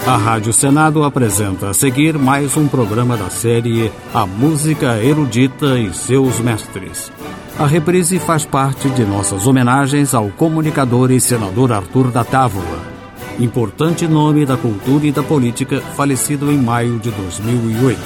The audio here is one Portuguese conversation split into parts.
A Rádio Senado apresenta a seguir mais um programa da série A Música Erudita e Seus Mestres. A reprise faz parte de nossas homenagens ao comunicador e senador Arthur da Távola, importante nome da cultura e da política, falecido em maio de 2008.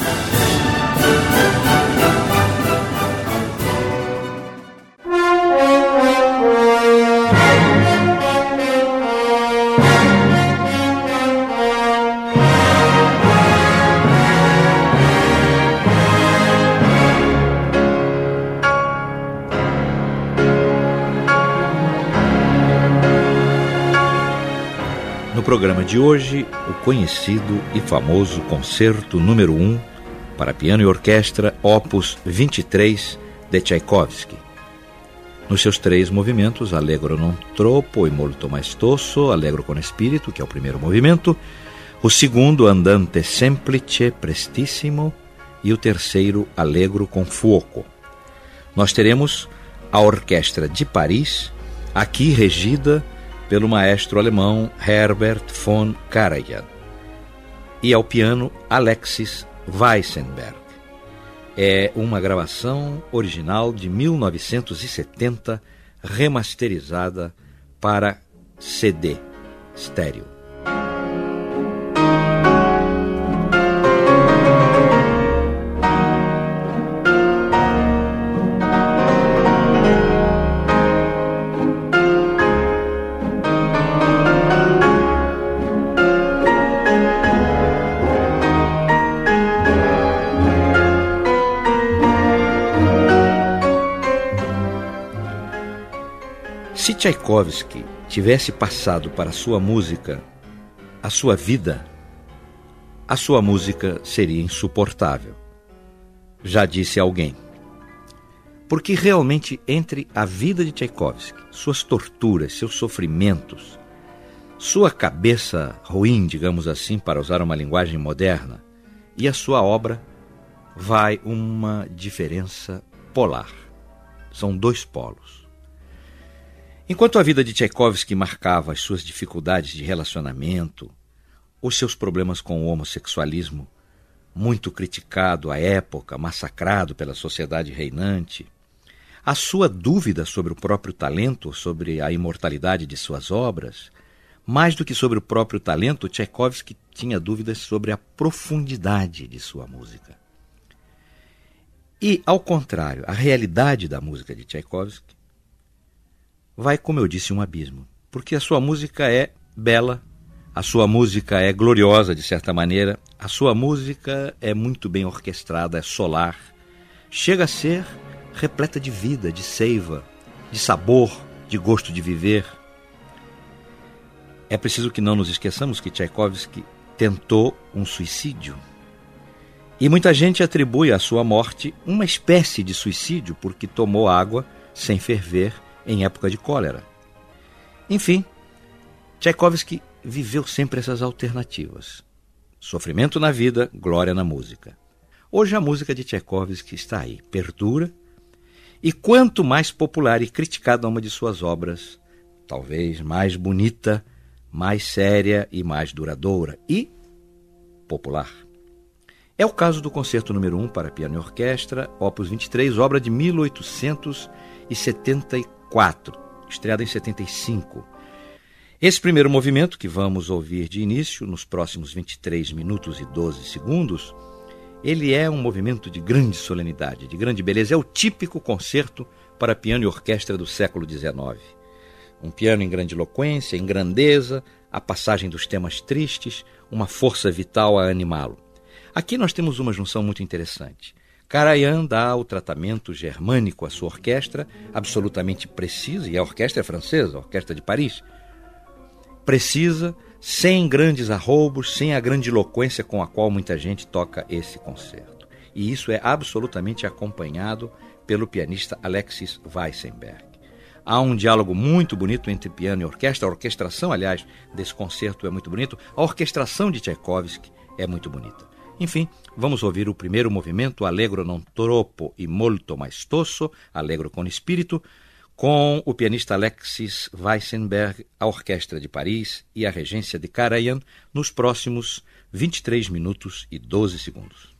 No programa de hoje, o conhecido e famoso Concerto número 1 para piano e orquestra, opus 23, de Tchaikovsky. Nos seus 3 movimentos, Allegro non troppo e molto maestoso, Allegro con spirito, que é o primeiro movimento, o segundo, Andante semplice, prestissimo, e o terceiro, Allegro con fuoco. Nós teremos a Orquestra de Paris, aqui regida pelo maestro alemão Herbert von Karajan, e ao piano Alexis Weissenberg. É uma gravação original de 1970, remasterizada para CD estéreo. Se Tchaikovsky tivesse passado para a sua música a sua vida, a sua música seria insuportável. Já disse alguém. Porque realmente entre a vida de Tchaikovsky, suas torturas, seus sofrimentos, sua cabeça ruim, digamos assim, para usar uma linguagem moderna, e a sua obra, vai uma diferença polar. São 2 polos. Enquanto a vida de Tchaikovsky marcava as suas dificuldades de relacionamento, os seus problemas com o homossexualismo, muito criticado à época, massacrado pela sociedade reinante, a sua dúvida sobre o próprio talento, sobre a imortalidade de suas obras, mais do que sobre o próprio talento, Tchaikovsky tinha dúvidas sobre a profundidade de sua música. E, ao contrário, a realidade da música de Tchaikovsky vai, como eu disse, um abismo, porque a sua música é bela, a sua música é gloriosa de certa maneira, a sua música é muito bem orquestrada, é solar, chega a ser repleta de vida, de seiva, de sabor, de gosto de viver. É preciso que não nos esqueçamos que Tchaikovsky tentou um suicídio. E muita gente atribui à sua morte uma espécie de suicídio porque tomou água sem ferver em época de cólera. Enfim, Tchaikovsky viveu sempre essas alternativas. Sofrimento na vida, glória na música. Hoje a música de Tchaikovsky está aí, perdura, e quanto mais popular e criticada uma de suas obras, talvez mais bonita, mais séria e mais duradoura, e popular. É o caso do Concerto número 1 para piano e orquestra, opus 23, obra de 1874, estreada em 75. Esse primeiro movimento, que vamos ouvir de início, nos próximos 23 minutos e 12 segundos, ele é um movimento de grande solenidade, de grande beleza. É o típico concerto para piano e orquestra do século XIX. Um piano em grandiloquência, em grandeza, a passagem dos temas tristes, uma força vital a animá-lo. Aqui nós temos uma junção muito interessante. Karajan dá o tratamento germânico à sua orquestra, absolutamente precisa, e a orquestra é francesa, a Orquestra de Paris, precisa, sem grandes arroubos, sem a grandiloquência com a qual muita gente toca esse concerto. E isso é absolutamente acompanhado pelo pianista Alexis Weissenberg. Há um diálogo muito bonito entre piano e orquestra. A orquestração, aliás, desse concerto é muito bonito. A orquestração de Tchaikovsky é muito bonita. Enfim, vamos ouvir o primeiro movimento, Allegro non troppo e molto maestoso, Allegro con spirito, com o pianista Alexis Weissenberg, a Orquestra de Paris e a Regência de Karajan nos próximos 23 minutos e 12 segundos.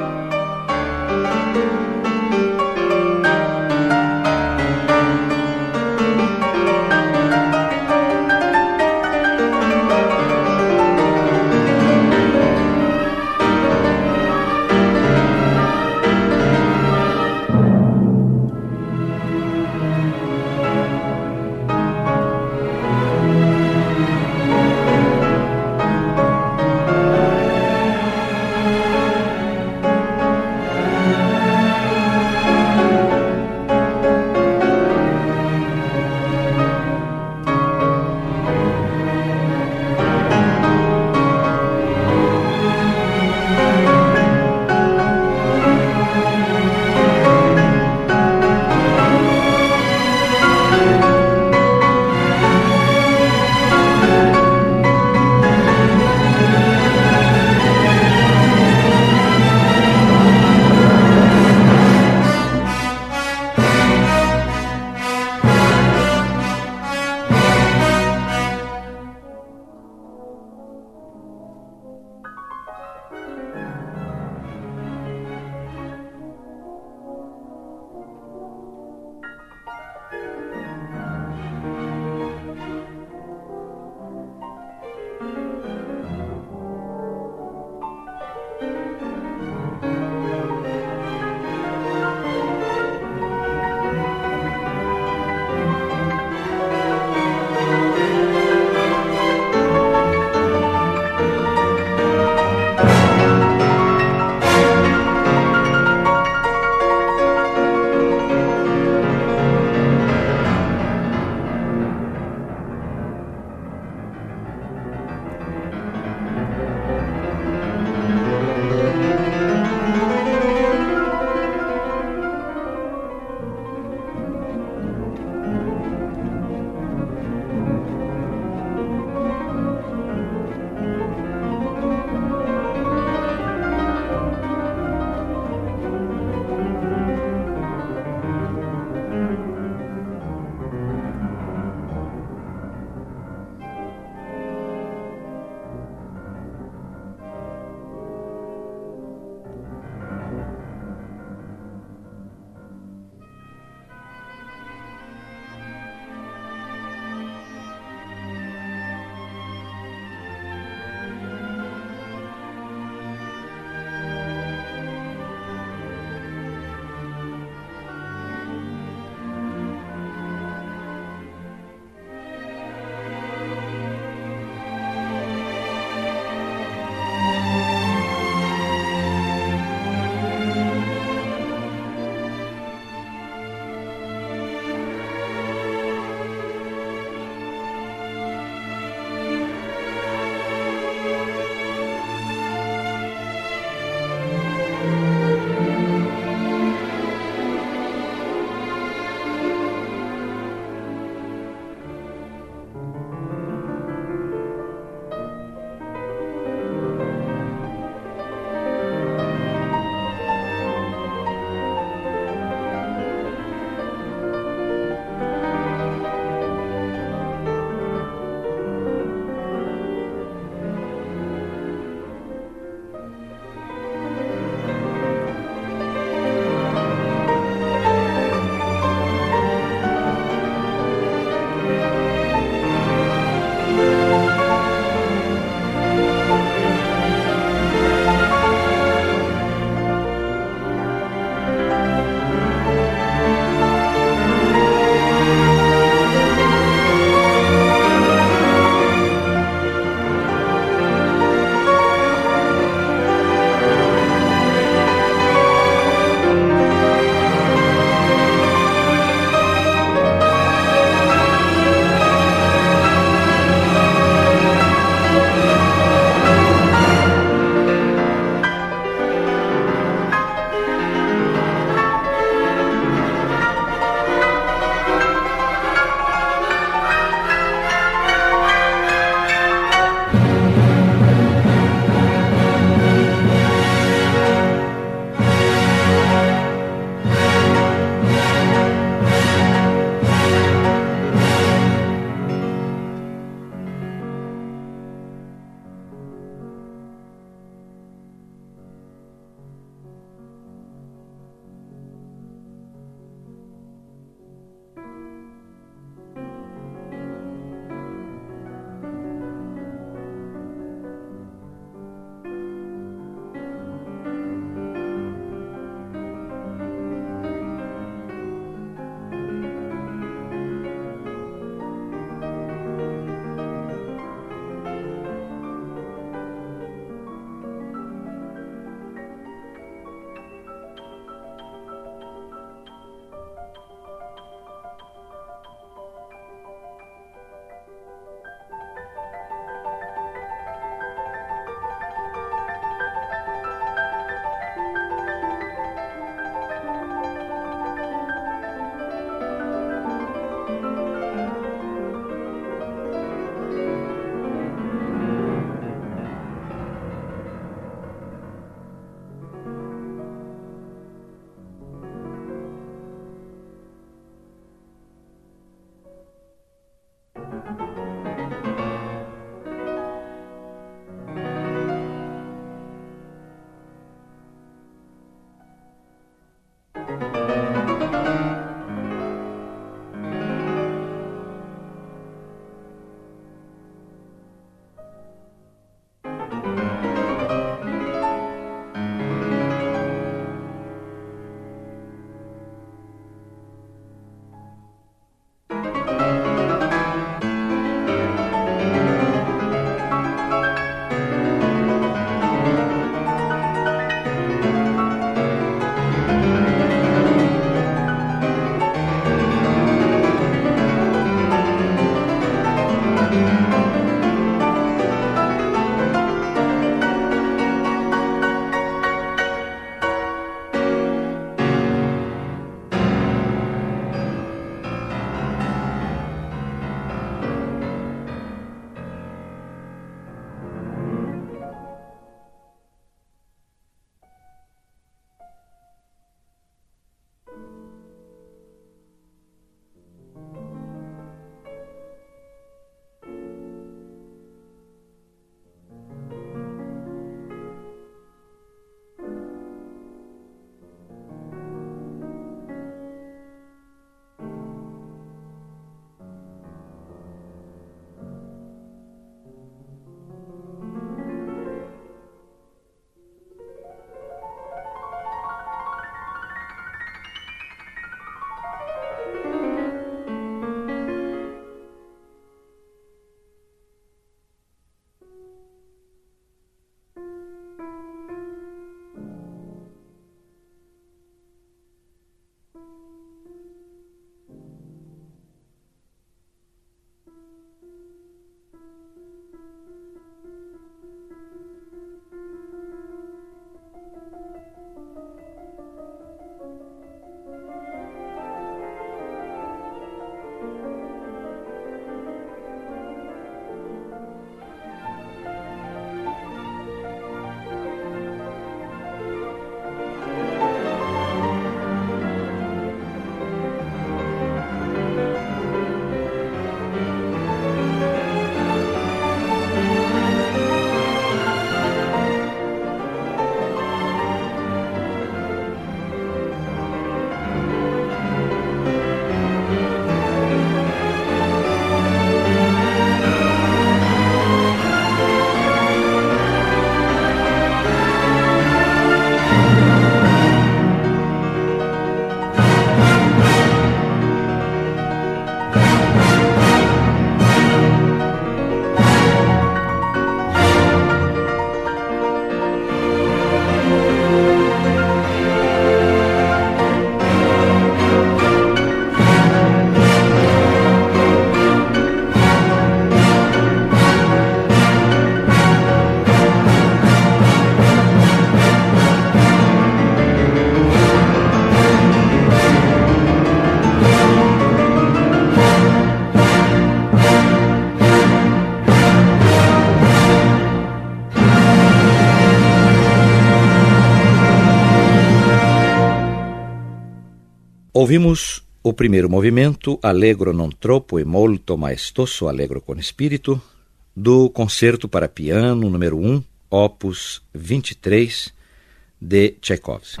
Ouvimos o primeiro movimento, Allegro non troppo e molto maestoso allegro con spirito, do Concerto para Piano número 1, opus 23, de Tchaikovsky.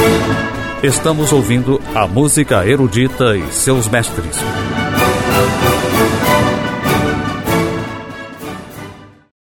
Estamos ouvindo a música erudita e seus mestres.